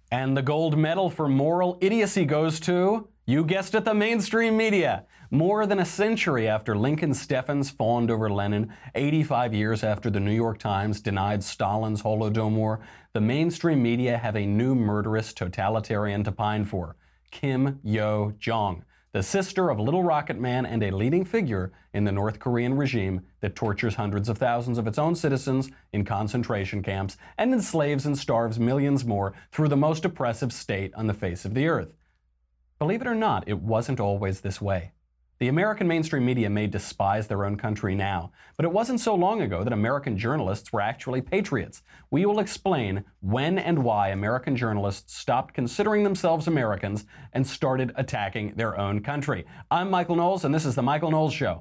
And the gold medal for moral idiocy goes to, you guessed it, the mainstream media. More than a century after Lincoln Steffens fawned over Lenin, 85 years after the New York Times denied Stalin's Holodomor, the mainstream media have a new murderous totalitarian to pine for, Kim Yo-jong, the sister of Little Rocket Man and a leading figure in the North Korean regime that tortures hundreds of thousands of its own citizens in concentration camps and enslaves and starves millions more through the most oppressive state on the face of the earth. Believe it or not, it wasn't always this way. The American mainstream media may despise their own country now, but it wasn't so long ago that American journalists were actually patriots. We will explain when and why American journalists stopped considering themselves Americans and started attacking their own country. I'm Michael Knowles, and this is The Michael Knowles Show.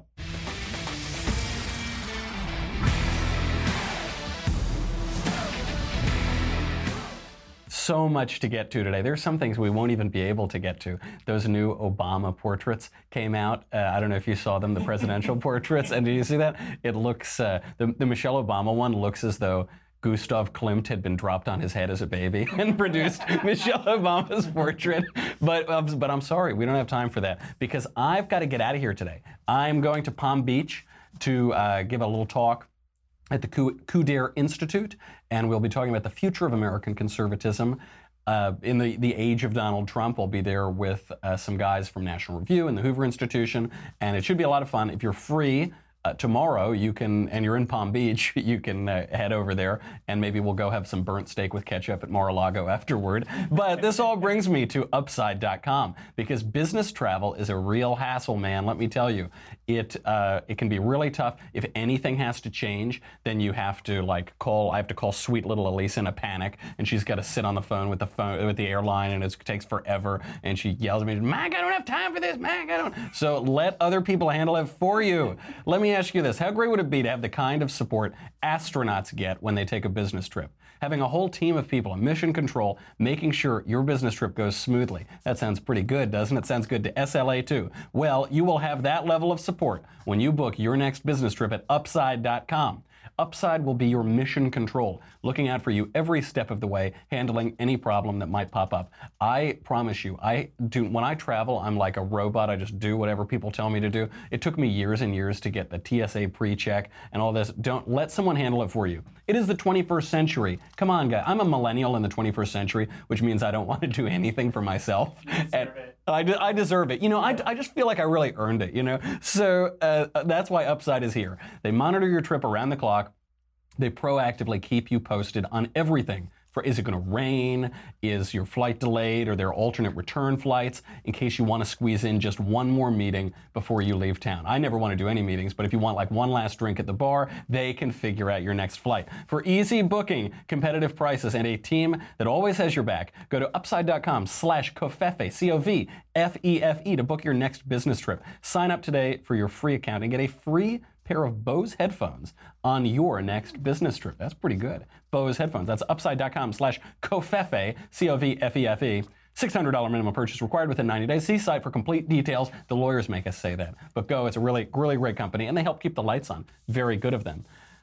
So much to get to today. There's some things we won't even be able to get to. Those new Obama portraits came out. I don't know if you saw them, the presidential portraits. And did you see that? It looks, the Michelle Obama one looks as though Gustav Klimt had been dropped on his head as a baby and produced Michelle Obama's portrait. But I'm sorry, we don't have time for that because I've got to get out of here today. I'm going to Palm Beach to give a little talk at the Couder Institute, and we'll be talking about the future of American conservatism in the age of Donald Trump. I'll be there with some guys from National Review and the Hoover Institution, and it should be a lot of fun. If you're free tomorrow, you can, and you're in Palm Beach, you can head over there, and maybe we'll go have some burnt steak with ketchup at Mar-a-Lago afterward. But this all brings me to Upside.com, because business travel is a real hassle, man. Let me tell you, it can be really tough. If anything has to change, then you have to I have to call sweet little Elise in a panic, and she's got to sit on the phone with the airline, and it takes forever, and she yells at me, Mike, I don't have time for this, Mike, I don't. So let other people handle it for you. Let me ask you this. How great would it be to have the kind of support astronauts get when they take a business trip? Having a whole team of people in mission control, making sure your business trip goes smoothly. That sounds pretty good, doesn't it? Sounds good to SLA too. Well, you will have that level of support when you book your next business trip at Upside.com. Upside will be your mission control, looking out for you every step of the way, handling any problem that might pop up. I promise you, when I travel, I'm like a robot. I just do whatever people tell me to do. It took me years and years to get the TSA pre-check and all this. Don't let someone handle it for you. It is the 21st century. Come on, guy. I'm a millennial in the 21st century, which means I don't want to do anything for myself. I deserve it. You know, I just feel like I really earned it, you know? So that's why Upside is here. They monitor your trip around the clock. They proactively keep you posted on everything. Is it going to rain? Is your flight delayed? Are there alternate return flights in case you want to squeeze in just one more meeting before you leave town? I never want to do any meetings, but if you want like one last drink at the bar, they can figure out your next flight. For easy booking, competitive prices, and a team that always has your back, go to upside.com/Covfefe, C-O-V-F-E-F-E, to book your next business trip. Sign up today for your free account and get a free pair of Bose headphones on your next business trip. That's pretty good. Bose headphones. That's upside.com/Covfefe, C-O-V-F-E-F-E. $600 minimum purchase required within 90 days. See site for complete details. The lawyers make us say that. But go, it's a really, really great company, and they help keep the lights on. Very good of them.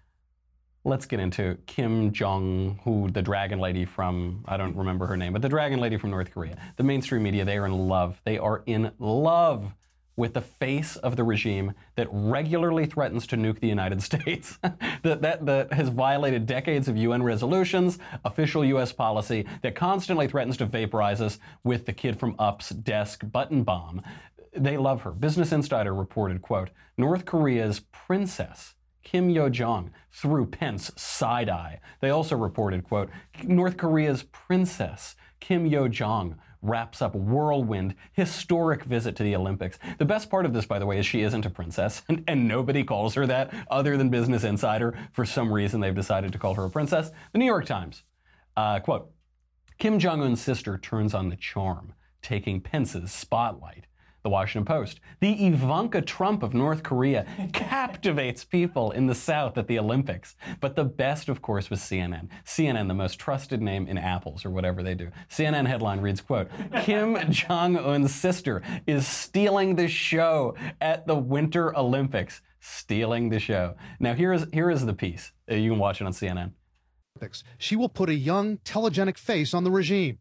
Let's get into Kim Jong-un, the dragon lady from, I don't remember her name, but the dragon lady from North Korea. The mainstream media, they are in love. They are in love with the face of the regime that regularly threatens to nuke the United States, that has violated decades of UN resolutions, official US policy, that constantly threatens to vaporize us with the kid from Up's desk button bomb. They love her. Business Insider reported, quote, North Korea's princess, Kim Yo-jong, threw Pence side-eye. They also reported, quote, North Korea's princess, Kim Yo-jong, wraps up whirlwind, historic visit to the Olympics. The best part of this, by the way, is she isn't a princess, and nobody calls her that other than Business Insider. For some reason, they've decided to call her a princess. The New York Times, quote, Kim Jong-un's sister turns on the charm, taking Pence's spotlight. The Washington Post, the Ivanka Trump of North Korea captivates people in the South at the Olympics. But the best, of course, was CNN. CNN, the most trusted name in apples or whatever they do. CNN headline reads, quote, Kim Jong-un's sister is stealing the show at the Winter Olympics. Stealing the show. Now, here is the piece. You can watch it on CNN. She will put a young, telegenic face on the regime.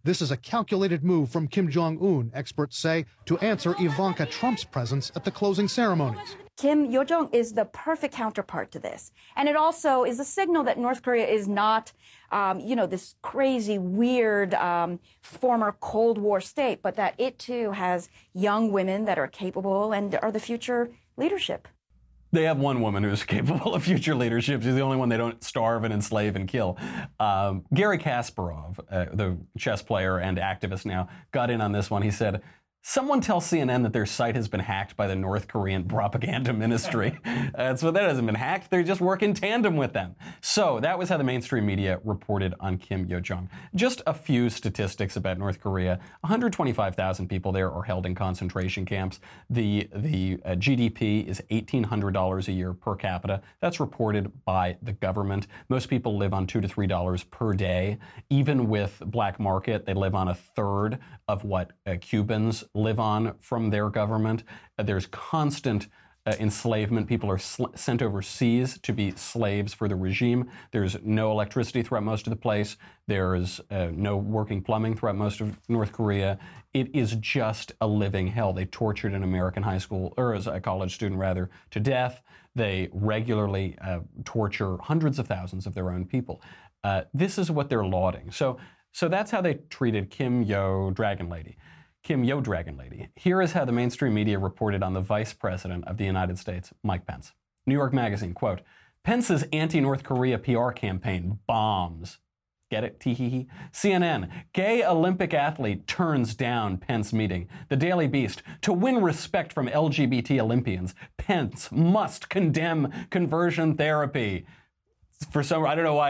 This is a calculated move from Kim Jong-un, experts say, to answer Ivanka Trump's presence at the closing ceremonies. Kim Yo-jong is the perfect counterpart to this. And it also is a signal that North Korea is not, this crazy, weird former Cold War state, but that it too has young women that are capable and are the future leadership. They have one woman who's capable of future leadership. She's the only one they don't starve and enslave and kill. Garry Kasparov, the chess player and activist now, got in on this one. He said, "Someone tell CNN that their site has been hacked by the North Korean propaganda ministry." So that hasn't been hacked. They just work in tandem with them. So that was how the mainstream media reported on Kim Yo-jong. Just a few statistics about North Korea. 125,000 people there are held in concentration camps. The GDP is $1,800 a year per capita. That's reported by the government. Most people live on $2 to $3 per day. Even with black market, they live on a third of what Cubans live on from their government. There's constant enslavement. People are sent overseas to be slaves for the regime. There's no electricity throughout most of the place. There's no working plumbing throughout most of North Korea. It is just a living hell. They tortured an American high school, or as a college student rather, to death. They regularly torture hundreds of thousands of their own people. This is what they're lauding. So that's how they treated Kim Yo Dragon Lady. Kim Yo Dragon Lady. Here is how the mainstream media reported on the Vice President of the United States, Mike Pence. New York Magazine, quote, "Pence's anti-North Korea PR campaign bombs." Get it? Tee-hee-hee. CNN, gay Olympic athlete turns down Pence meeting. The Daily Beast, to win respect from LGBT Olympians, Pence must condemn conversion therapy. For some, I don't know why.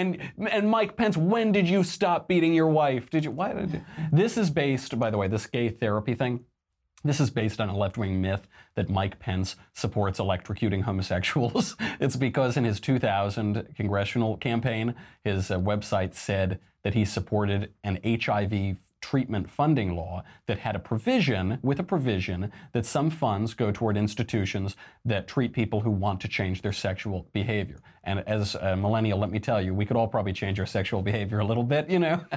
And Mike Pence, when did you stop beating your wife? This is based, by the way, this gay therapy thing, this is based on a left-wing myth that Mike Pence supports electrocuting homosexuals. It's because in his 2000 congressional campaign, his website said that he supported an HIV treatment funding law that had a provision that some funds go toward institutions that treat people who want to change their sexual behavior. And as a millennial, let me tell you, we could all probably change our sexual behavior a little bit,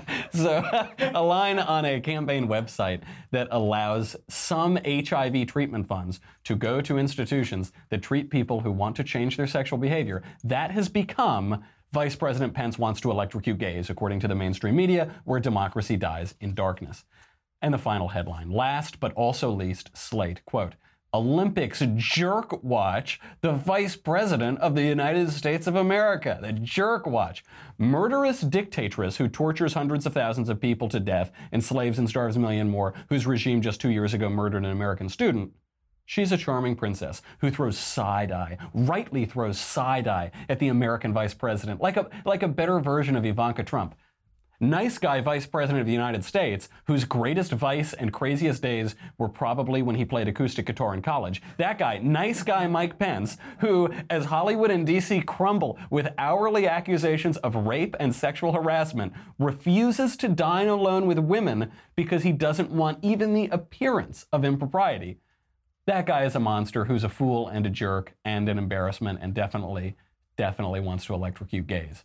So a line on a campaign website that allows some HIV treatment funds to go to institutions that treat people who want to change their sexual behavior, that has become Vice President Pence wants to electrocute gays, according to the mainstream media, where democracy dies in darkness. And the final headline, last but also least, Slate, quote, "Olympics jerk watch the Vice President of the United States of America." The jerk watch. Murderous dictatress who tortures hundreds of thousands of people to death, enslaves and starves a million more, whose regime just 2 years ago murdered an American student. She's a charming princess who throws side-eye, rightly throws side-eye at the American vice president, like a better version of Ivanka Trump. Nice guy vice president of the United States, whose greatest vice and craziest days were probably when he played acoustic guitar in college. That guy, nice guy Mike Pence, who, as Hollywood and DC crumble with hourly accusations of rape and sexual harassment, refuses to dine alone with women because he doesn't want even the appearance of impropriety. That guy is a monster who's a fool and a jerk and an embarrassment and definitely wants to electrocute gays.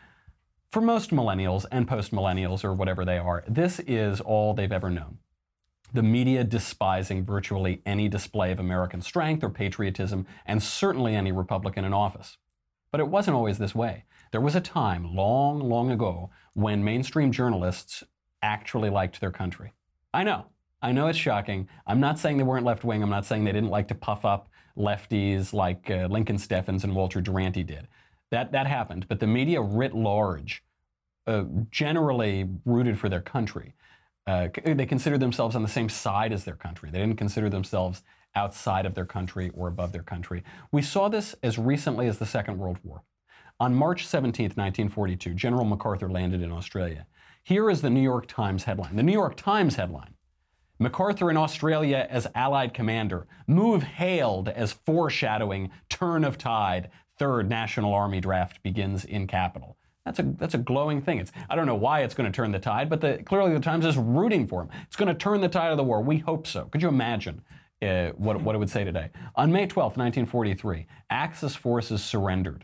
For most millennials and post-millennials or whatever they are, this is all they've ever known. The media despising virtually any display of American strength or patriotism, and certainly any Republican in office. But it wasn't always this way. There was a time long, long ago when mainstream journalists actually liked their country. I know it's shocking. I'm not saying they weren't left-wing. I'm not saying they didn't like to puff up lefties like Lincoln Steffens and Walter Duranty did. That happened. But the media writ large generally rooted for their country. They considered themselves on the same side as their country. They didn't consider themselves outside of their country or above their country. We saw this as recently as the Second World War. On March 17, 1942, General MacArthur landed in Australia. Here is the New York Times headline. The New York Times headline: MacArthur in Australia as Allied commander. Move hailed as foreshadowing turn of tide. Third National Army draft begins in capital. That's a glowing thing. I don't know why it's going to turn the tide, but clearly the Times is rooting for him. It's going to turn the tide of the war. We hope so. Could you imagine what it would say today? On May 12, 1943, Axis forces surrendered.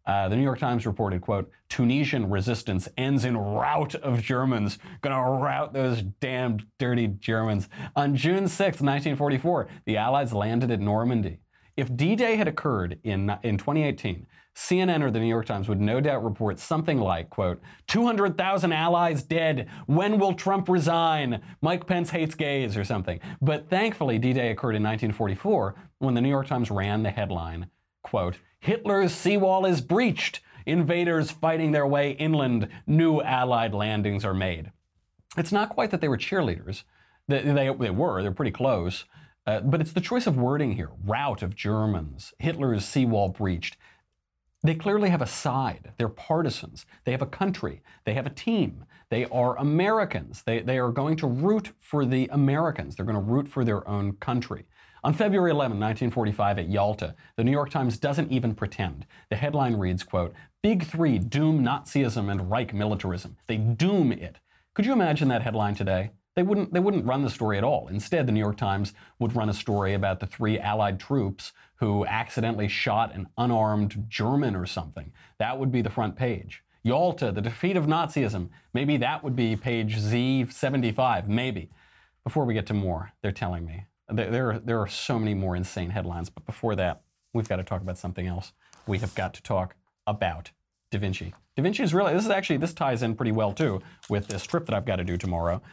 The New York Times reported, quote, Tunisian resistance ends in rout of Germans. Gonna rout those damned dirty Germans. On June 6, 1944, the Allies landed at Normandy. If D-Day had occurred in 2018, CNN or the New York Times would no doubt report something like, quote, 200,000 allies dead. When will Trump resign? Mike Pence hates gays or something. But thankfully, D-Day occurred in 1944 when the New York Times ran the headline, quote, Hitler's seawall is breached. Invaders fighting their way inland. New Allied landings are made. It's not quite that they were cheerleaders. They're pretty close. But it's the choice of wording here. Rout of Germans. Hitler's seawall breached. They clearly have a side. They're partisans. They have a country. They have a team. They are Americans. They are going to root for the Americans. They're going to root for their own country. On February 11, 1945 at Yalta, the New York Times doesn't even pretend. The headline reads, quote, Big Three doom Nazism and Reich militarism. They doom it. Could you imagine that headline today? They wouldn't run the story at all. Instead, the New York Times would run a story about the 3 Allied troops who accidentally shot an unarmed German or something. That would be the front page. Yalta, the defeat of Nazism. Maybe that would be page Z75, maybe. Before we get to more, they're telling me. There are so many more insane headlines, but before that, we've got to talk about something else. We have got to talk about Da Vinci. Da Vinci is really, this ties in pretty well too with this trip that I've got to do tomorrow.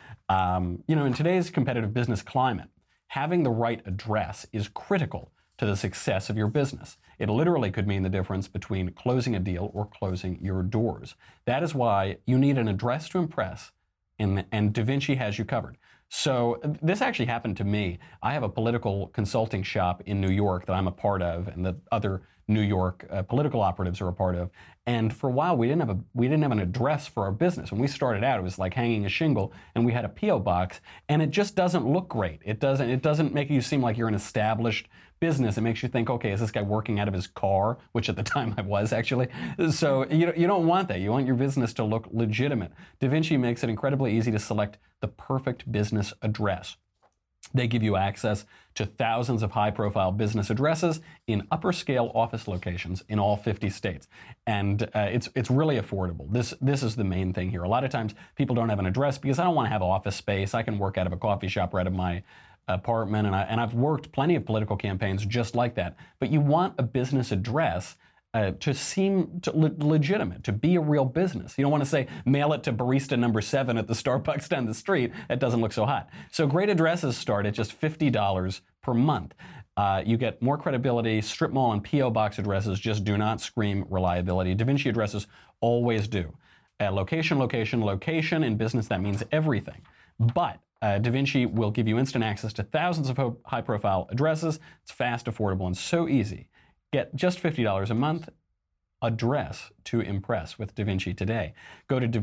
In today's competitive business climate, having the right address is critical to the success of your business. It literally could mean the difference between closing a deal or closing your doors. That is why you need an address to impress, and Da Vinci has you covered. So this actually happened to me. I have a political consulting shop in New York that I'm a part of, and that other New York political operatives are a part of. And for a while, we didn't have an address for our business. When we started out, it was like hanging a shingle, and we had a P.O. box, and it just doesn't look great. It doesn't make you seem like you're an established business. It makes you think, okay, is this guy working out of his car? Which at the time I was, actually. So you don't want that. You want your business to look legitimate. Da Vinci makes it incredibly easy to select the perfect business address. They give you access to thousands of high-profile business addresses in upper-scale office locations in all 50 states. And it's really affordable. This is the main thing here. A lot of times people don't have an address because I don't want to have office space. I can work out of a coffee shop or out of my apartment, and I've worked plenty of political campaigns just like that. But you want a business address to seem legitimate, to be a real business. You don't want to say, mail it to barista number 7 at the Starbucks down the street. That doesn't look so hot. So great addresses start at just $50 per month. You get more credibility. Strip mall and P.O. box addresses just do not scream reliability. Da Vinci addresses always do. Location, location, location. In business, that means everything. But Da Vinci will give you instant access to thousands of high-profile addresses. It's fast, affordable, and so easy. Get just $50 a month. Address to impress with Da Vinci today. Go to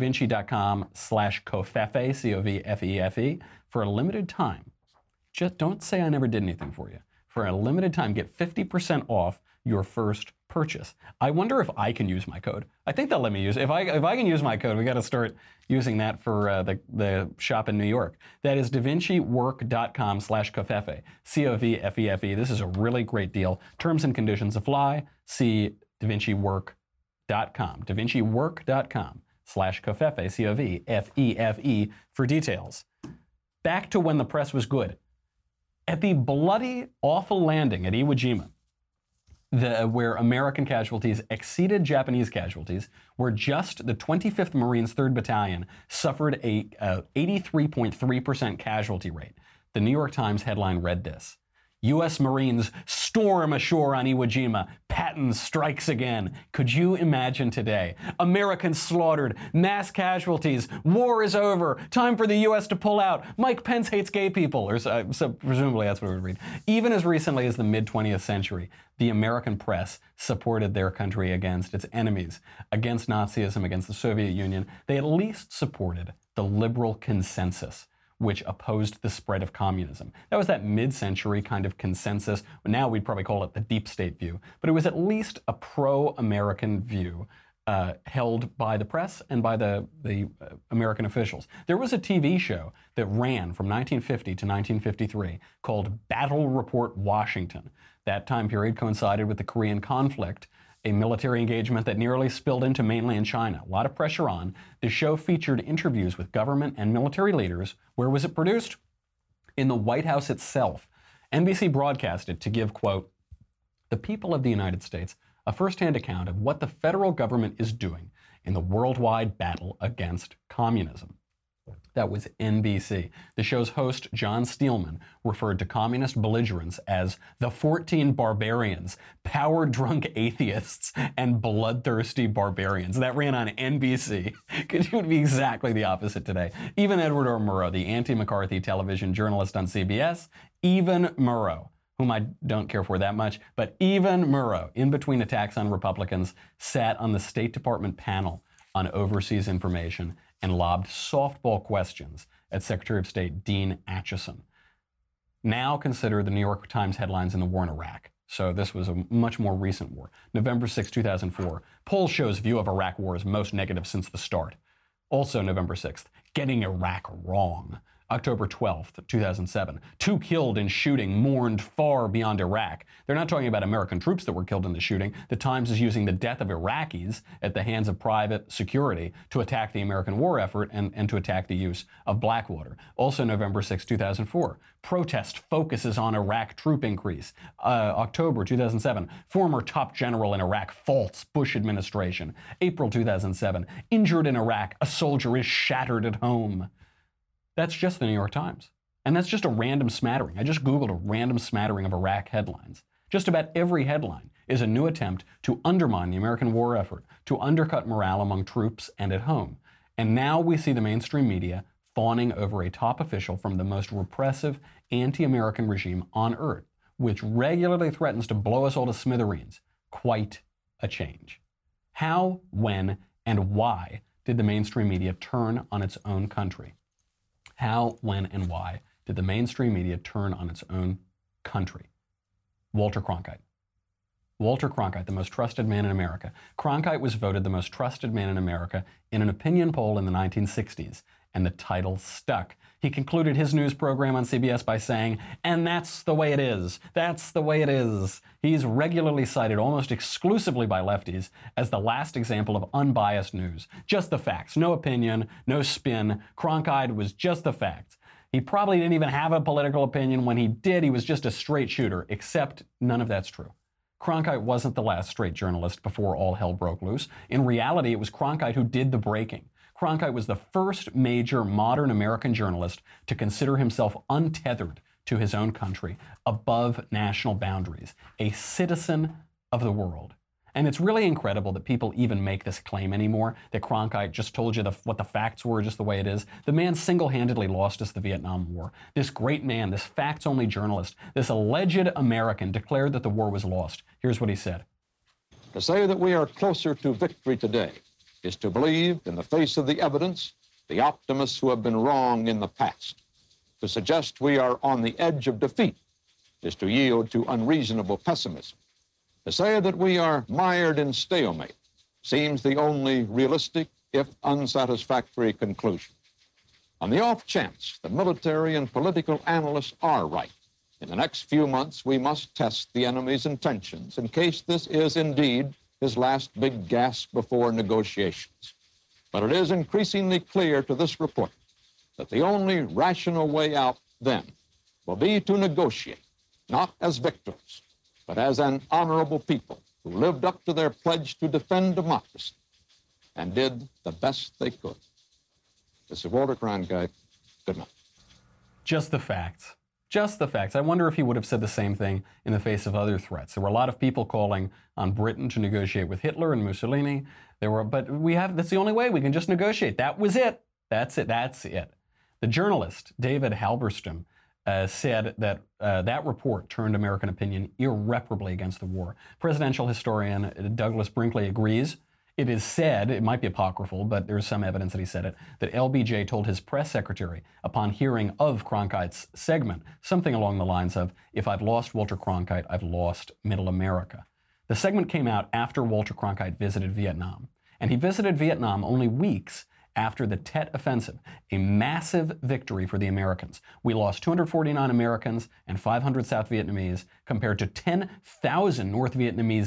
davinci.com/covfefe, C-O-V-F-E-F-E, for a limited time. Just don't say I never did anything for you. For a limited time, get 50% off your first purchase. I wonder if I can use my code. I think they'll let me use it. If I can use my code, we got to start using that for the shop in New York. That is davinciwork.com/covfefe, C-O-V-F-E-F-E. This is a really great deal. Terms and conditions apply. See davinciwork.com, davinciwork.com/covfefe, C-O-V-F-E-F-E, for details. Back to when the press was good. At the bloody, awful landing at Iwo Jima, where American casualties exceeded Japanese casualties, where just the 25th Marines 3rd Battalion suffered a 83.3% casualty rate. The New York Times headline read this: U.S. Marines storm ashore on Iwo Jima. Patton strikes again. Could you imagine today? Americans slaughtered, mass casualties, war is over, time for the U.S. to pull out, Mike Pence hates gay people, or so presumably that's what we would read. Even as recently as the mid-20th century, the American press supported their country against its enemies, against Nazism, against the Soviet Union. They at least supported the liberal consensus, which opposed the spread of communism. That was that mid-century kind of consensus. Now we'd probably call it the deep state view, but it was at least a pro-American view held by the press and by the American officials. There was a TV show that ran from 1950 to 1953 called Battle Report Washington. That time period coincided with the Korean conflict a military engagement that nearly spilled into mainland China. A lot of pressure on. The show featured interviews with government and military leaders. Where was it produced? In the White House itself. NBC broadcast it to give, quote, the people of the United States a first-hand account of what the federal government is doing in the worldwide battle against communism. That was NBC. The show's host, John Steelman, referred to communist belligerents as the 14 barbarians, power-drunk atheists, and bloodthirsty barbarians. That ran on NBC. It would be exactly the opposite today. Even Edward R. Murrow, the anti-McCarthy television journalist on CBS, even Murrow, whom I don't care for that much, but even Murrow, in between attacks on Republicans, sat on the State Department panel on overseas information and lobbed softball questions at Secretary of State Dean Acheson. Now consider the New York Times headlines in the war in Iraq. So this was a much more recent war. November 6, 2004. Poll shows view of Iraq war is most negative since the start. Also November 6th, getting Iraq wrong. October 12th, 2007. 2 killed in shooting mourned far beyond Iraq. They're not talking about American troops that were killed in the shooting. The Times is using the death of Iraqis at the hands of private security to attack the American war effort and to attack the use of Blackwater. Also November 6, 2004. Protest focuses on Iraq troop increase. October 2007. Former top general in Iraq faults Bush administration. April 2007. Injured in Iraq. A soldier is shattered at home. That's just the New York Times. And that's just a random smattering. I just Googled a random smattering of Iraq headlines. Just about every headline is a new attempt to undermine the American war effort, to undercut morale among troops and at home. And now we see the mainstream media fawning over a top official from the most repressive anti-American regime on earth, which regularly threatens to blow us all to smithereens. Quite a change. How, when, and why did the mainstream media turn on its own country? How, when, and why did the mainstream media turn on its own country? Walter Cronkite. Walter Cronkite, the most trusted man in America. Cronkite was voted the most trusted man in America in an opinion poll in the 1960s, and the title stuck. He concluded his news program on CBS by saying, and that's the way it is. That's the way it is. He's regularly cited almost exclusively by lefties as the last example of unbiased news. Just the facts, no opinion, no spin. Cronkite was just the facts. He probably didn't even have a political opinion. When he did, he was just a straight shooter, except none of that's true. Cronkite wasn't the last straight journalist before all hell broke loose. In reality, it was Cronkite who did the breaking. Cronkite was the first major modern American journalist to consider himself untethered to his own country, above national boundaries, a citizen of the world. And it's really incredible that people even make this claim anymore, that Cronkite just told you what the facts were, just the way it is. The man single-handedly lost us the Vietnam War. This great man, this facts-only journalist, this alleged American declared that the war was lost. Here's what he said. To say that we are closer to victory today is to believe, in the face of the evidence, the optimists who have been wrong in the past. To suggest we are on the edge of defeat is to yield to unreasonable pessimism. To say that we are mired in stalemate seems the only realistic, if unsatisfactory, conclusion. On the off chance the military and political analysts are right, in the next few months we must test the enemy's intentions in case this is indeed his last big gasp before negotiations. But it is increasingly clear to this report that the only rational way out then will be to negotiate, not as victors, but as an honorable people who lived up to their pledge to defend democracy and did the best they could. This is Walter Cronkite. Good night. Just the facts. Just the facts. I wonder if he would have said the same thing in the face of other threats. There were a lot of people calling on Britain to negotiate with Hitler and Mussolini. That's the only way. We can just negotiate. That was it. That's it. That's it. The journalist, David Halberstam, said that that report turned American opinion irreparably against the war. Presidential historian Douglas Brinkley agrees. It is said, it might be apocryphal, but there's some evidence that he said it, that LBJ told his press secretary upon hearing of Cronkite's segment something along the lines of, if I've lost Walter Cronkite, I've lost Middle America. The segment came out after Walter Cronkite visited Vietnam. And he visited Vietnam only weeks after the Tet Offensive, a massive victory for the Americans. We lost 249 Americans and 500 South Vietnamese compared to 10,000 North Vietnamese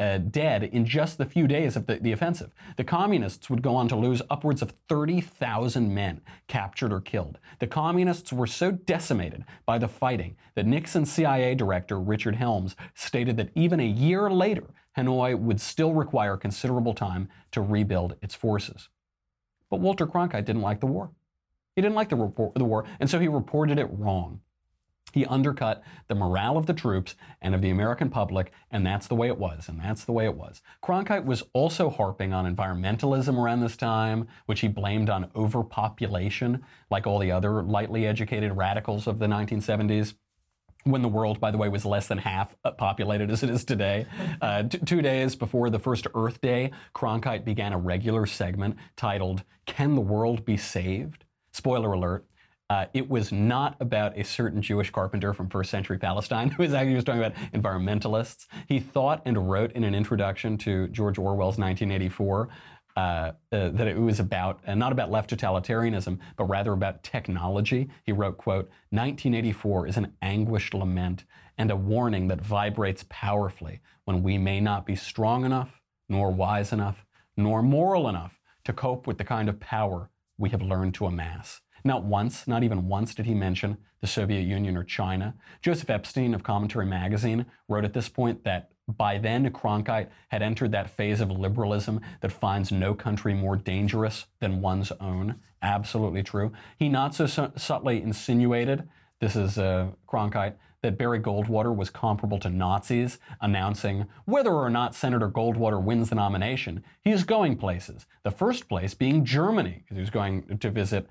dead in just the few days of the offensive. The communists would go on to lose upwards of 30,000 men captured or killed. The communists were so decimated by the fighting that Nixon's CIA director, Richard Helms, stated that even a year later, Hanoi would still require considerable time to rebuild its forces. But Walter Cronkite didn't like the war. He didn't like the war, and so he reported it wrong. He undercut the morale of the troops and of the American public, and that's the way it was, and that's the way it was. Cronkite was also harping on environmentalism around this time, which he blamed on overpopulation, like all the other lightly educated radicals of the 1970s. When the world, by the way, was less than half populated as it is today. 2 days before the first Earth Day, Cronkite began a regular segment titled, "Can the World Be Saved?" Spoiler alert, it was not about a certain Jewish carpenter from first century Palestine who was actually talking about environmentalists. He thought and wrote in an introduction to George Orwell's 1984 that it was about, not about left totalitarianism, but rather about technology. He wrote, quote, "1984 is an anguished lament and a warning that vibrates powerfully when we may not be strong enough, nor wise enough, nor moral enough to cope with the kind of power we have learned to amass." Not once, not even once, did he mention the Soviet Union or China. Joseph Epstein of Commentary Magazine wrote at this point that by then Cronkite had entered that phase of liberalism that finds no country more dangerous than one's own. Absolutely true. He not so subtly insinuated, this is Cronkite, that Barry Goldwater was comparable to Nazis, announcing whether or not Senator Goldwater wins the nomination, he is going places. The first place being Germany, because he was going to visit,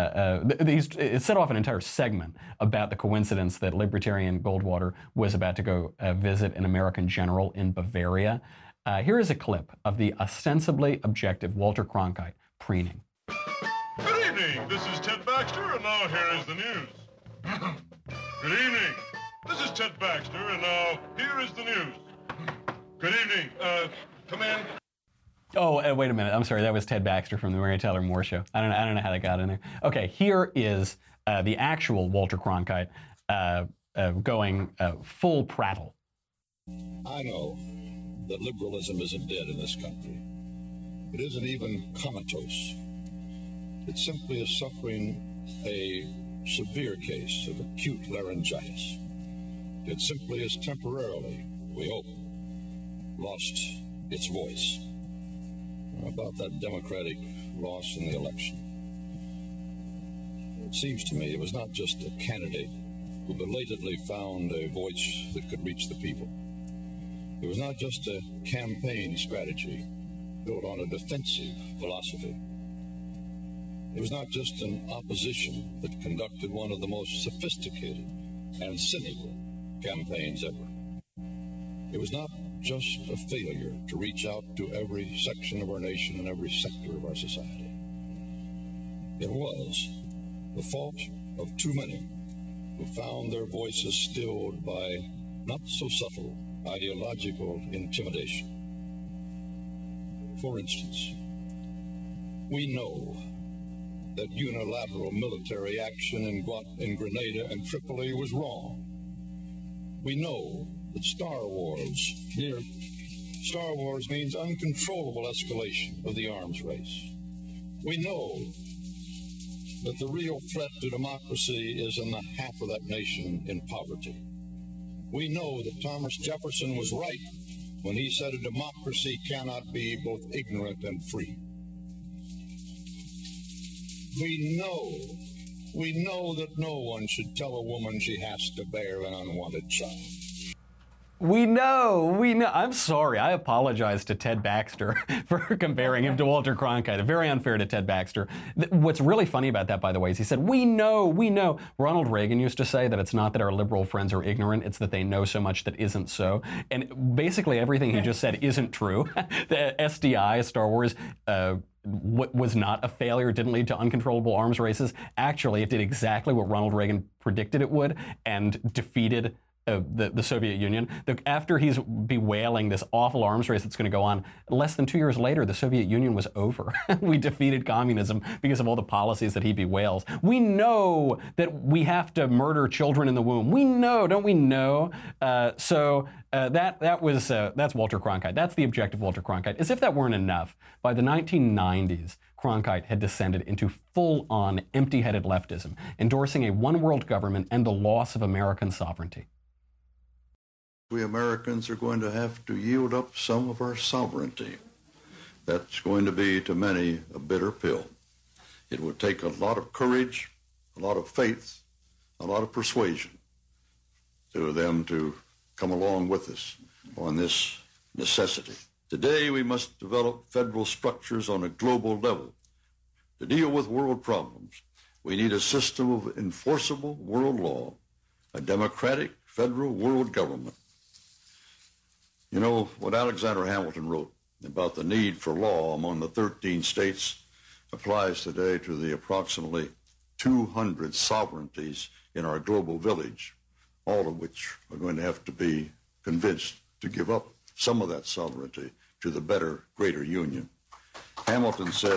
it set off an entire segment about the coincidence that libertarian Goldwater was about to go visit an American general in Bavaria. Here is a clip of the ostensibly objective Walter Cronkite preening. Good evening, this is Ted Baxter, and now here is the news. Good evening. This is Ted Baxter, and now here is the news. Good evening. Come in. Oh, wait a minute. I'm sorry. That was Ted Baxter from the Mary Tyler Moore Show. I don't know how that got in there. Okay, here is the actual Walter Cronkite going full prattle. I know that liberalism isn't dead in this country. It isn't even comatose. It simply is suffering a severe case of acute laryngitis. It simply is temporarily, we hope, lost its voice. About that Democratic loss in the election. It seems to me it was not just a candidate who belatedly found a voice that could reach the people. It was not just a campaign strategy built on a defensive philosophy. It was not just an opposition that conducted one of the most sophisticated and cynical campaigns ever. It was not just a failure to reach out to every section of our nation and every sector of our society. It was the fault of too many who found their voices stilled by not so subtle ideological intimidation. For instance, we know that unilateral military action in Grenada and Tripoli was wrong. We know that Star Wars means uncontrollable escalation of the arms race. We know that the real threat to democracy is in the half of that nation in poverty. We know that Thomas Jefferson was right when he said a democracy cannot be both ignorant and free. We know that no one should tell a woman she has to bear an unwanted child. We know. I'm sorry. I apologize to Ted Baxter for comparing him to Walter Cronkite. Very unfair to Ted Baxter. What's really funny about that, by the way, is he said, we know. Ronald Reagan used to say that it's not that our liberal friends are ignorant, it's that they know so much that isn't so. And basically everything he just said isn't true. The SDI, Star Wars, was not a failure, didn't lead to uncontrollable arms races. Actually, it did exactly what Ronald Reagan predicted it would and defeated the Soviet Union. After he's bewailing this awful arms race that's going to go on, less than 2 years later, the Soviet Union was over. We defeated communism because of all the policies that he bewails. We know that we have to murder children in the womb. We know, don't we know? That's Walter Cronkite. That's the objective Walter Cronkite. As if that weren't enough, by the 1990s, Cronkite had descended into full-on empty-headed leftism, endorsing a one-world government and the loss of American sovereignty. We Americans are going to have to yield up some of our sovereignty. That's going to be, to many, a bitter pill. It would take a lot of courage, a lot of faith, a lot of persuasion to them to come along with us on this necessity. Today, we must develop federal structures on a global level to deal with world problems. We need a system of enforceable world law, a democratic federal world government. You know, what Alexander Hamilton wrote about the need for law among the 13 states applies today to the approximately 200 sovereignties in our global village, all of which are going to have to be convinced to give up some of that sovereignty to the better, greater union. Hamilton said,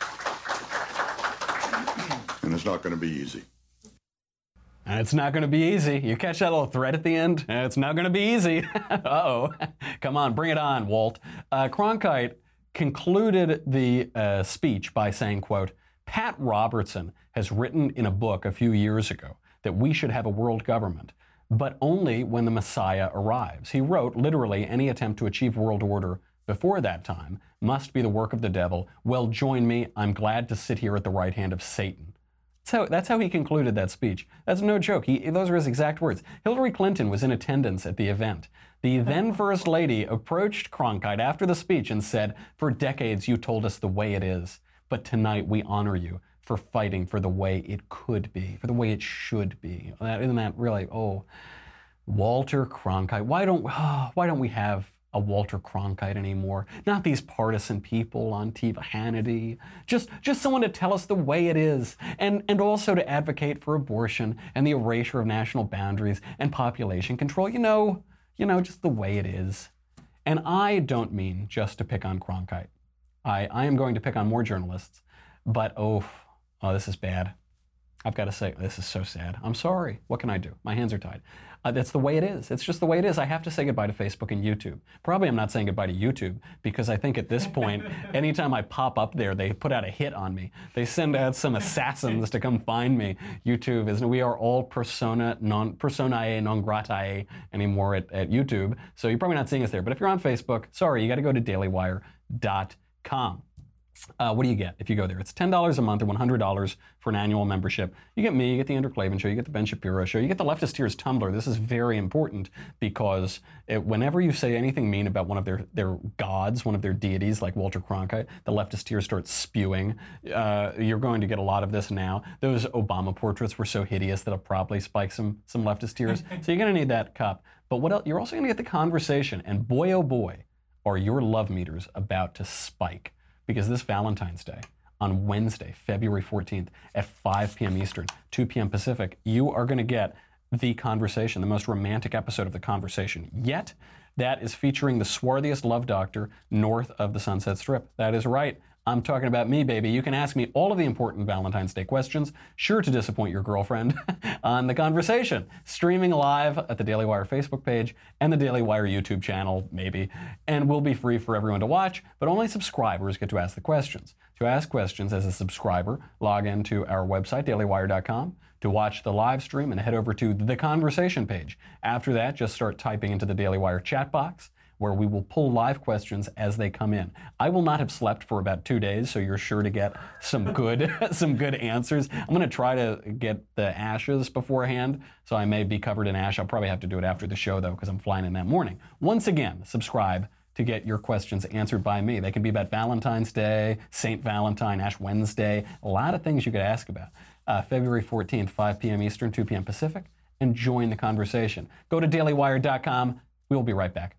and it's not going to be easy. And it's not going to be easy. You catch that little thread at the end? It's not going to be easy. Uh-oh. Come on, bring it on, Walt. Cronkite concluded the speech by saying, quote, Pat Robertson has written in a book a few years ago that we should have a world government, but only when the Messiah arrives. He wrote, literally, any attempt to achieve world order before that time must be the work of the devil. Well, join me. I'm glad to sit here at the right hand of Satan. That's how he concluded that speech. That's no joke. Those are his exact words. Hillary Clinton was in attendance at the event. The then First Lady approached Cronkite after the speech and said, for decades you told us the way it is, but tonight we honor you for fighting for the way it could be, for the way it should be. Isn't that really, Walter Cronkite. Why don't we have a Walter Cronkite anymore? Not these partisan people on TV, Hannity. Just someone to tell us the way it is, and also to advocate for abortion and the erasure of national boundaries and population control. You know, just the way it is. And I don't mean just to pick on Cronkite. I am going to pick on more journalists, but this is bad. I've got to say, this is so sad. I'm sorry. What can I do? My hands are tied. That's the way it is. It's just the way it is. I have to say goodbye to Facebook and YouTube. Probably I'm not saying goodbye to YouTube because I think at this point, anytime I pop up there, they put out a hit on me. They send out some assassins to come find me. YouTube is, we are all personae non gratae anymore at YouTube. So you're probably not seeing us there. But if you're on Facebook, sorry, you got to go to dailywire.com. What do you get if you go there? It's $10 a month or $100 for an annual membership. You get me, you get the Andrew Klavan Show, you get the Ben Shapiro Show, you get the Leftist Tears Tumblr. This is very important because whenever you say anything mean about one of their gods, one of their deities like Walter Cronkite, the Leftist Tears starts spewing. You're going to get a lot of this now. Those Obama portraits were so hideous that it'll probably spike some Leftist tears. So you're going to need that cup. But what else? You're also going to get the conversation. And boy, oh boy, are your love meters about to spike. Because this Valentine's Day, on Wednesday, February 14th, at 5 p.m. Eastern, 2 p.m. Pacific, you are going to get The Conversation, the most romantic episode of The Conversation yet. That is featuring the swarthiest love doctor north of the Sunset Strip. That is right. I'm talking about me, baby. You can ask me all of the important Valentine's Day questions, sure to disappoint your girlfriend, on The Conversation, streaming live at the Daily Wire Facebook page and the Daily Wire YouTube channel, maybe, and will be free for everyone to watch, but only subscribers get to ask the questions. To ask questions as a subscriber, log into our website, dailywire.com, to watch the live stream and head over to the Conversation page. After that, just start typing into the Daily Wire chat box, where we will pull live questions as they come in. I will not have slept for about 2 days, so you're sure to get some good answers. I'm going to try to get the ashes beforehand, so I may be covered in ash. I'll probably have to do it after the show, though, because I'm flying in that morning. Once again, subscribe to get your questions answered by me. They can be about Valentine's Day, St. Valentine, Ash Wednesday, a lot of things you could ask about. February 14th, 5 p.m. Eastern, 2 p.m. Pacific, and join the conversation. Go to dailywire.com. We'll be right back.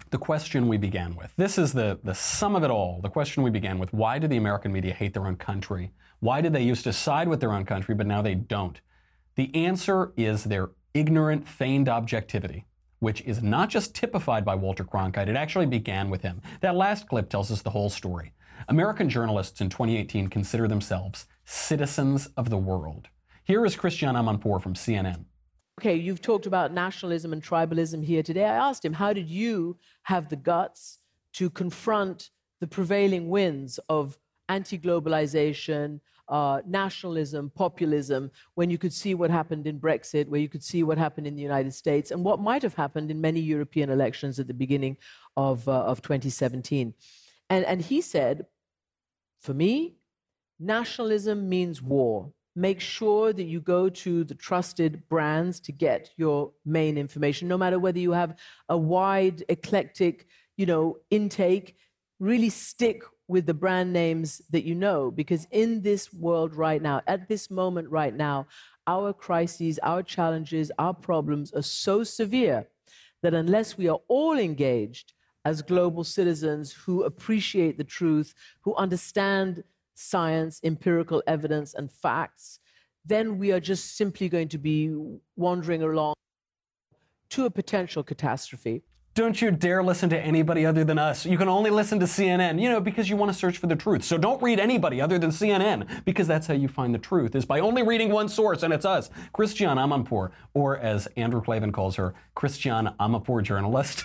the question we began with. This is the sum of it all. The question we began with: why do the American media hate their own country? Why did they used to side with their own country, but now they don't? The answer is their ignorant, feigned objectivity, which is not just typified by Walter Cronkite. It actually began with him. That last clip tells us the whole story. American journalists in 2018 consider themselves citizens of the world. Here is Christiane Amanpour from CNN. Okay, you've talked about nationalism and tribalism here today. I asked him, how did you have the guts to confront the prevailing winds of anti-globalization, nationalism, populism, when you could see what happened in Brexit, where you could see what happened in the United States, and what might have happened in many European elections at the beginning of 2017. And he said, for me, nationalism means war. Make sure that you go to the trusted brands to get your main information, no matter whether you have a wide, eclectic, intake. Really stick with the brand names that you know, because in this world right now, at this moment right now, our crises, our challenges, our problems are so severe that unless we are all engaged as global citizens who appreciate the truth, who understand science, empirical evidence, and facts, then we are just simply going to be wandering along to a potential catastrophe. Don't you dare listen to anybody other than us. You can only listen to CNN, because you want to search for the truth. So don't read anybody other than CNN, because that's how you find the truth, is by only reading one source, and it's us, Christiane Amanpour, or as Andrew Klavan calls her, Christiane Amanpour journalist.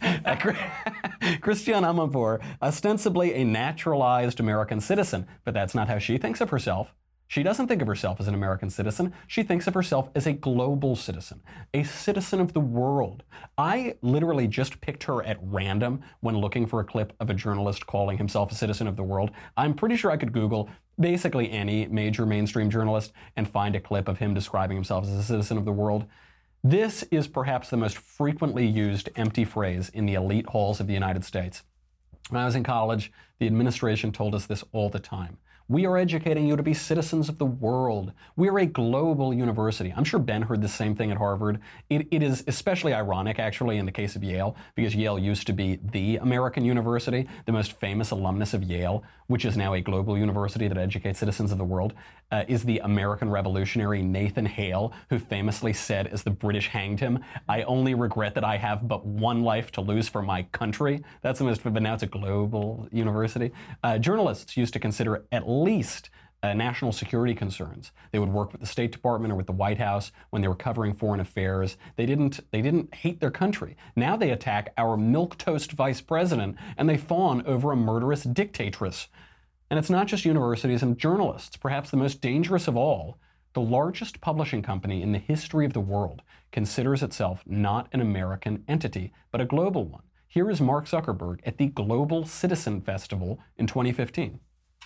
Christiane Amanpour, ostensibly a naturalized American citizen, but that's not how she thinks of herself. She doesn't think of herself as an American citizen. She thinks of herself as a global citizen, a citizen of the world. I literally just picked her at random when looking for a clip of a journalist calling himself a citizen of the world. I'm pretty sure I could Google basically any major mainstream journalist and find a clip of him describing himself as a citizen of the world. This is perhaps the most frequently used empty phrase in the elite halls of the United States. When I was in college, the administration told us this all the time. We are educating you to be citizens of the world. We are a global university. I'm sure Ben heard the same thing at Harvard. It is especially ironic, actually, in the case of Yale, because Yale used to be the American university. The most famous alumnus of Yale, which is now a global university that educates citizens of the world, is the American revolutionary Nathan Hale, who famously said, as the British hanged him, "I only regret that I have but one life to lose for my country." That's the most, but now it's a global university. Journalists used to consider at least national security concerns. They would work with the State Department or with the White House when they were covering foreign affairs. They didn't hate their country. Now they attack our milquetoast vice president, and they fawn over a murderous dictatress. And it's not just universities and journalists. Perhaps the most dangerous of all, the largest publishing company in the history of the world considers itself not an American entity, but a global one. Here is Mark Zuckerberg at the Global Citizen Festival in 2015.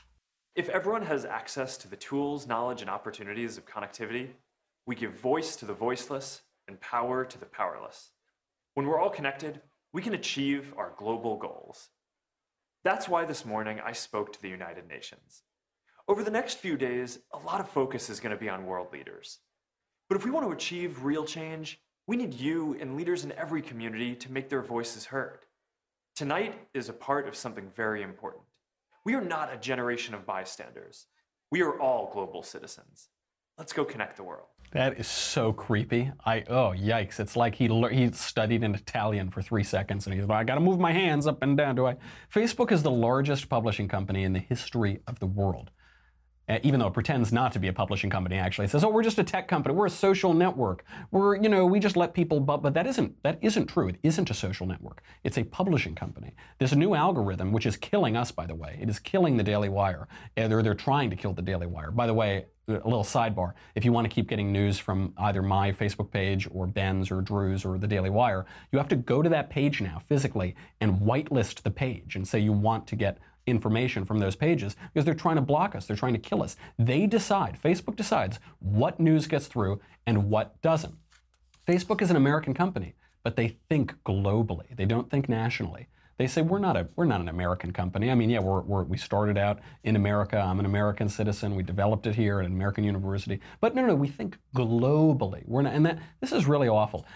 If everyone has access to the tools, knowledge, and opportunities of connectivity, we give voice to the voiceless and power to the powerless. When we're all connected, we can achieve our global goals. That's why this morning I spoke to the United Nations. Over the next few days, a lot of focus is going to be on world leaders. But if we want to achieve real change, we need you and leaders in every community to make their voices heard. Tonight is a part of something very important. We are not a generation of bystanders. We are all global citizens. Let's go connect the world. That is so creepy. Oh, yikes. It's like he studied in Italian for 3 seconds and he's like, I gotta move my hands up and down, do I? Facebook is the largest publishing company in the history of the world. Even though it pretends not to be a publishing company, actually. It says, oh, we're just a tech company. We're a social network. We just let people, but that isn't true. It isn't a social network. It's a publishing company. This new algorithm, which is killing us, by the way, it is killing the Daily Wire. They're trying to kill the Daily Wire. By the way, a little sidebar. If you want to keep getting news from either my Facebook page or Ben's or Drew's or the Daily Wire, you have to go to that page now physically and whitelist the page and say you want to get information from those pages because they're trying to block us. They're trying to kill us. They decide, Facebook decides what news gets through and what doesn't. Facebook is an American company, but they think globally. They don't think nationally. They say we're not an American company. I mean, yeah, we started out in America. I'm an American citizen. We developed it here at an American university. But no, we think globally. We're not, and this is really awful.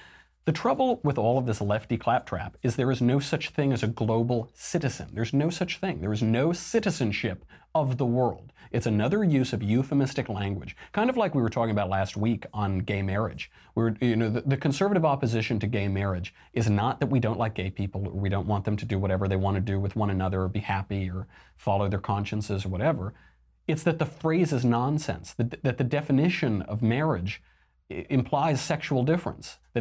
The trouble with all of this lefty claptrap is there is no such thing as a global citizen. There's no such thing. There is no citizenship of the world. It's another use of euphemistic language, kind of like we were talking about last week on gay marriage. The conservative opposition to gay marriage is not that we don't like gay people, or we don't want them to do whatever they want to do with one another, or be happy, or follow their consciences, or whatever. It's that the phrase is nonsense, that the definition of marriage implies sexual difference, that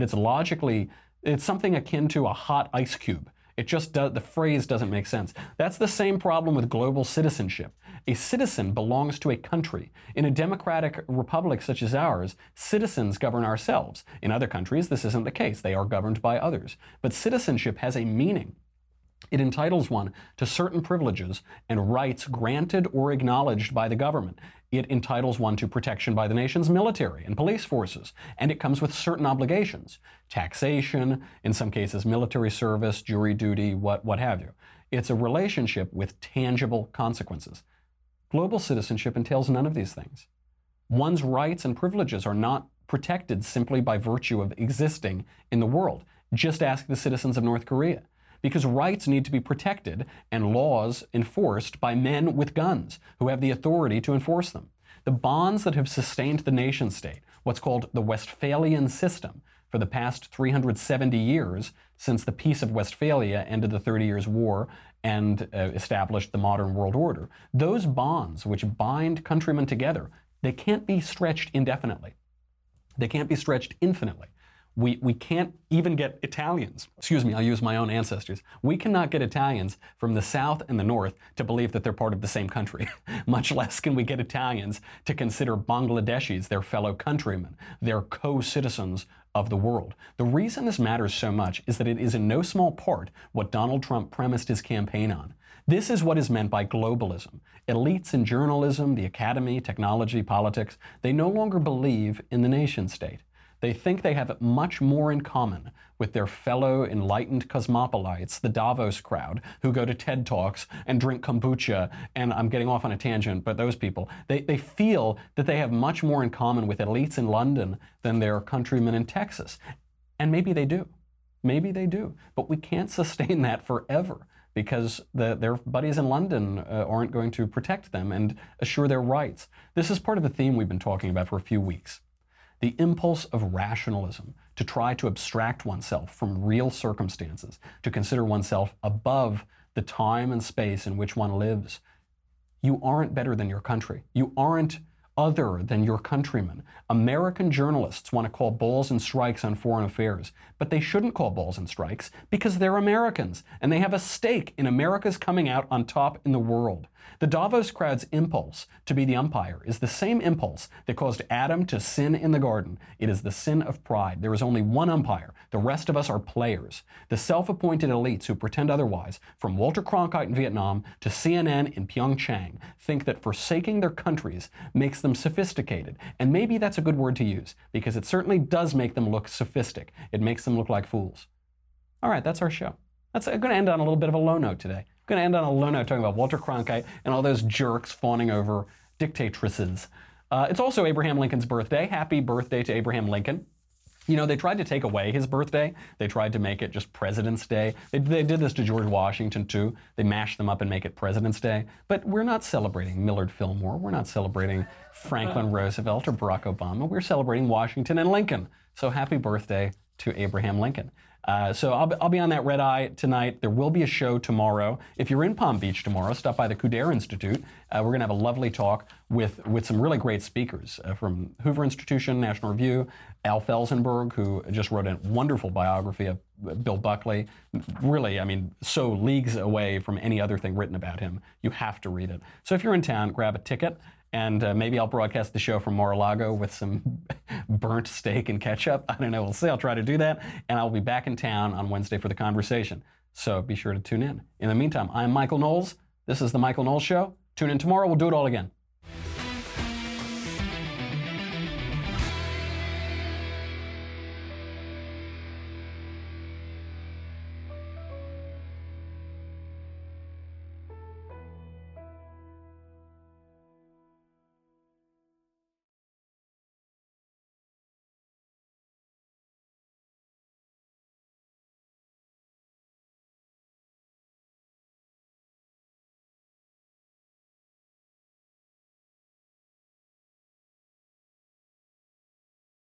it's something akin to a hot ice cube. It just does, the phrase doesn't make sense. That's the same problem with global citizenship. A citizen belongs to a country. In a democratic republic such as ours, citizens govern ourselves. In other countries, this isn't the case. They are governed by others. But citizenship has a meaning. It entitles one to certain privileges and rights granted or acknowledged by the government. It entitles one to protection by the nation's military and police forces, and it comes with certain obligations. Taxation, in some cases military service, jury duty, what have you. It's a relationship with tangible consequences. Global citizenship entails none of these things. One's rights and privileges are not protected simply by virtue of existing in the world. Just ask the citizens of North Korea. Because rights need to be protected and laws enforced by men with guns who have the authority to enforce them. The bonds that have sustained the nation state, what's called the Westphalian system, for the past 370 years since the Peace of Westphalia ended the 30 Years' War and established the modern world order, those bonds which bind countrymen together, they can't be stretched indefinitely. They can't be stretched infinitely. We can't even get Italians, I'll use my own ancestors. We cannot get Italians from the South and the North to believe that they're part of the same country. Much less can we get Italians to consider Bangladeshis their fellow countrymen, their co-citizens of the world. The reason this matters so much is that it is in no small part what Donald Trump premised his campaign on. This is what is meant by globalism. Elites in journalism, the academy, technology, politics, they no longer believe in the nation state. They think they have much more in common with their fellow enlightened cosmopolites, the Davos crowd, who go to TED Talks and drink kombucha, and I'm getting off on a tangent, but those people, they feel that they have much more in common with elites in London than their countrymen in Texas. And maybe they do. Maybe they do. But we can't sustain that forever, because their buddies in London aren't going to protect them and assure their rights. This is part of the theme we've been talking about for a few weeks. The impulse of rationalism, to try to abstract oneself from real circumstances, to consider oneself above the time and space in which one lives. You aren't better than your country. You aren't other than your countrymen. American journalists want to call balls and strikes on foreign affairs, but they shouldn't call balls and strikes because they're Americans and they have a stake in America's coming out on top in the world. The Davos crowd's impulse to be the umpire is the same impulse that caused Adam to sin in the garden. It is the sin of pride. There is only one umpire. The rest of us are players. The self-appointed elites who pretend otherwise, from Walter Cronkite in Vietnam to CNN in Pyeongchang, think that forsaking their countries makes them sophisticated. And maybe that's a good word to use, because it certainly does make them look sophistic. It makes them look like fools. All right, that's our show. I'm going to end on a little bit of a low note today. I'm going to end on a low note talking about Walter Cronkite and all those jerks fawning over dictatresses. It's also Abraham Lincoln's birthday. Happy birthday to Abraham Lincoln. You know, they tried to take away his birthday. They tried to make it just President's Day. They did this to George Washington, too. They mashed them up and make it President's Day. But we're not celebrating Millard Fillmore. We're not celebrating Franklin Roosevelt or Barack Obama. We're celebrating Washington and Lincoln. So happy birthday to Abraham Lincoln. So I'll be on that red eye tonight. There will be a show tomorrow. If you're in Palm Beach tomorrow, stop by the Couder Institute. We're going to have a lovely talk with some really great speakers from Hoover Institution, National Review, Al Felsenberg, who just wrote a wonderful biography of Bill Buckley. Really, I mean, so leagues away from any other thing written about him. You have to read it. So if you're in town, grab a ticket. And maybe I'll broadcast the show from Mar-a-Lago with some burnt steak and ketchup. I don't know. We'll see. I'll try to do that. And I'll be back in town on Wednesday for the conversation. So be sure to tune in. In the meantime, I'm Michael Knowles. This is The Michael Knowles Show. Tune in tomorrow. We'll do it all again.